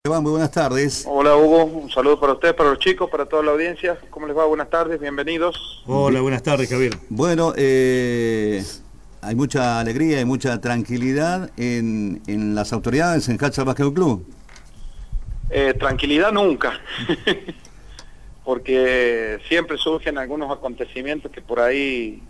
Esteban, muy buenas tardes. Hola Hugo, un saludo para ustedes, para los chicos, para toda la audiencia. ¿Cómo les va? Buenas tardes, bienvenidos. Hola, buenas tardes, Javier. Bueno, hay mucha alegría y mucha tranquilidad en las autoridades en Hatchal Basquetbol Club. Tranquilidad nunca, porque siempre surgen algunos acontecimientos que por ahí,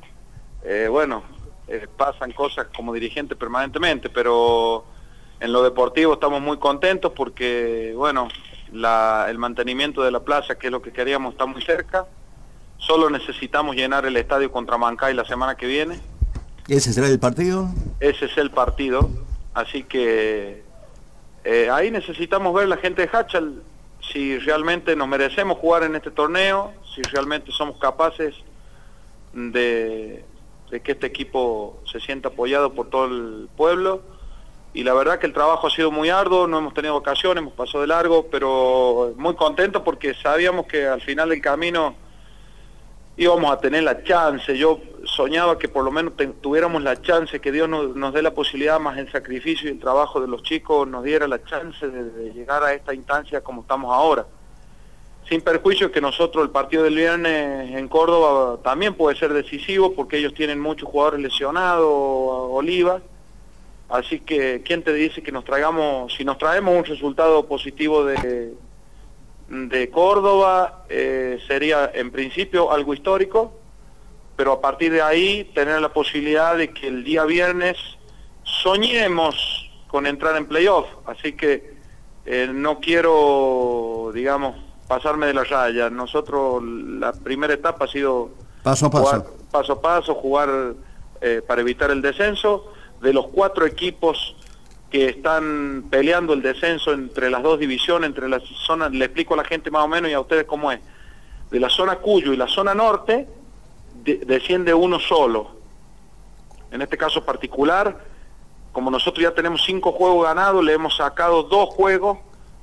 pasan cosas como dirigente permanentemente, pero en lo deportivo estamos muy contentos porque, el mantenimiento de la plaza, que es lo que queríamos, está muy cerca. Solo necesitamos llenar el estadio contra Mancay la semana que viene. ¿Ese será el partido? Ese es el partido, así que ahí necesitamos ver la gente de Hatchal si realmente nos merecemos jugar en este torneo, si realmente somos capaces de que este equipo se sienta apoyado por todo el pueblo. Y la verdad que el trabajo ha sido muy arduo, no hemos tenido ocasión, hemos pasado de largo, pero muy contentos porque sabíamos que al final del camino íbamos a tener la chance. Yo soñaba que por lo menos tuviéramos la chance, que Dios nos dé la posibilidad, más el sacrificio y el trabajo de los chicos, nos diera la chance de llegar a esta instancia como estamos ahora. Sin perjuicio que nosotros el partido del viernes en Córdoba también puede ser decisivo, porque ellos tienen muchos jugadores lesionados, Oliva. Así que, ¿quién te dice que si nos traemos un resultado positivo de Córdoba, sería en principio algo histórico, pero a partir de ahí tener la posibilidad de que el día viernes soñemos con entrar en playoff? Así que no quiero, pasarme de la raya. Nosotros la primera etapa ha sido paso a paso, jugar para evitar el descenso. De los 4 equipos que están peleando el descenso entre las 2 divisiones, entre las zonas, le explico a la gente más o menos y a ustedes cómo es. De la zona Cuyo y la zona norte, desciende uno solo. En este caso particular, como nosotros ya tenemos 5 juegos ganados, le hemos sacado 2 juegos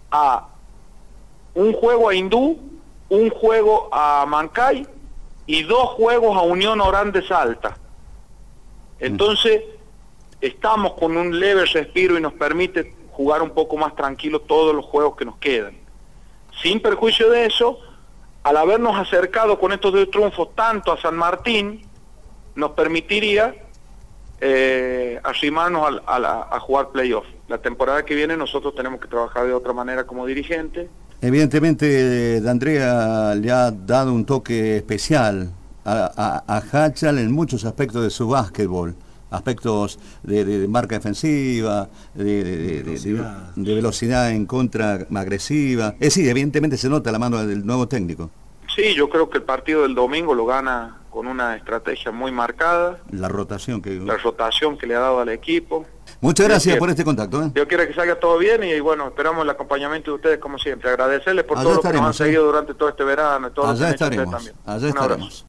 un juego a Hindú, un juego a Mancay y 2 juegos a Unión Orán de Salta. Entonces, estamos con un leve respiro y nos permite jugar un poco más tranquilo todos los juegos que nos quedan. Sin perjuicio de eso, al habernos acercado con estos 2 triunfos tanto a San Martín, nos permitiría arrimarnos a jugar playoff. La temporada que viene nosotros tenemos que trabajar de otra manera como dirigente. Evidentemente, D'Andrea le ha dado un toque especial a Hatchal en muchos aspectos de su básquetbol. Aspectos de marca defensiva, de velocidad en contra agresiva. Es decir, evidentemente se nota la mano del nuevo técnico. Sí, yo creo que el partido del domingo lo gana con una estrategia muy marcada. La rotación que le ha dado al equipo. Muchas gracias por este contacto. Yo quiero que salga todo bien y esperamos el acompañamiento de ustedes como siempre. Agradecerles por todo lo que nos han seguido durante todo este verano. Y todo allá estaremos.